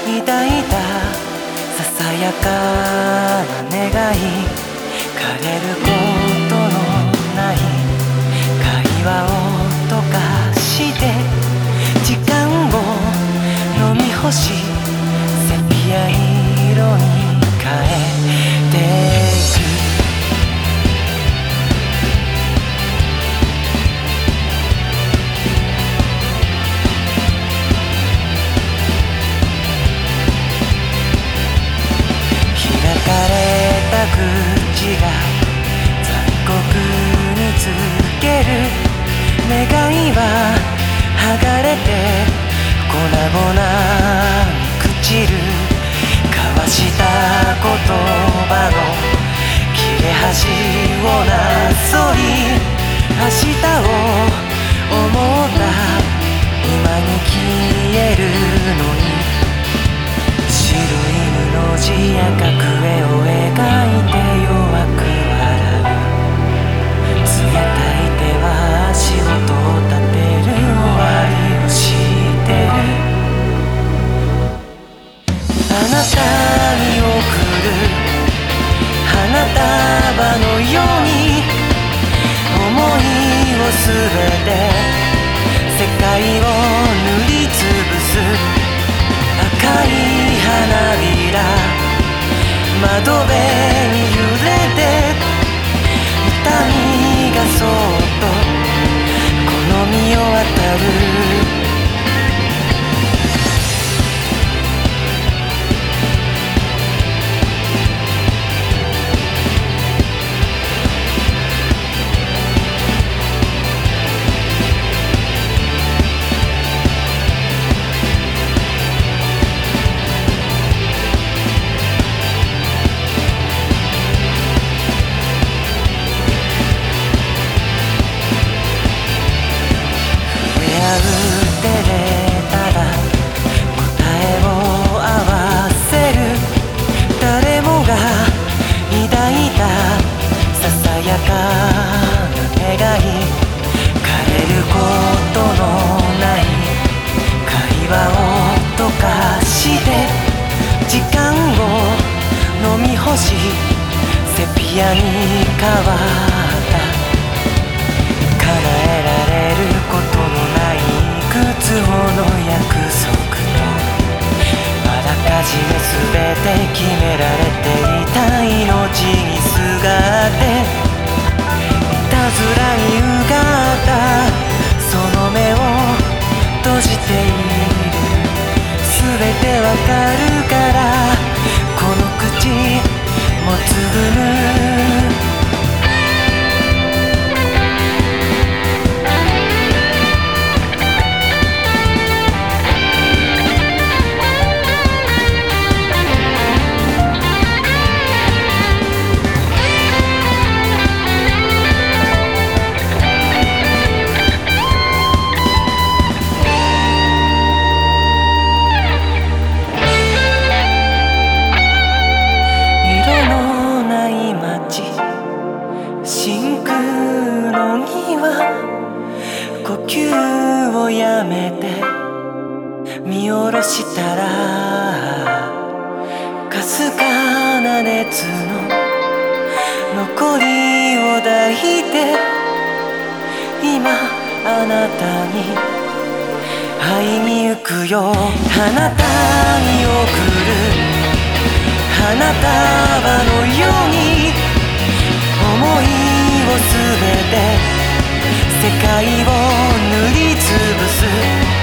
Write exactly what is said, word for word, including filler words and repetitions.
抱いたささやかな願い、枯れることのない会話を溶かして時間を飲み干し、セピア色に変えていく。開かれた口が残酷につける願いは剥がれて粉々に朽ちる。交わした言葉の切れ端をなぞり、明日を思った今に消えるのに、白い布地赤く絵を描いて弱く笑う。冷たい手は足音を立てる終わりを知ってる。あなたに送る花束のように思いをすべて世界を塗りつぶす。赤い花びら窓辺に揺れて痛みがそっと好みを当たる。セピアに変わった。叶えられることのないいくつもの約束と、あらかじめ全て決められていた命にすがっていたずらにうがったその目を閉じている。全てわかるからこの口もつぐむ。真空の庭、呼吸をやめて見下ろしたらかすかな熱の残りを抱いて今あなたに会いに行くよ。花束に送る花束のように思いをすべて世界を塗りつぶす。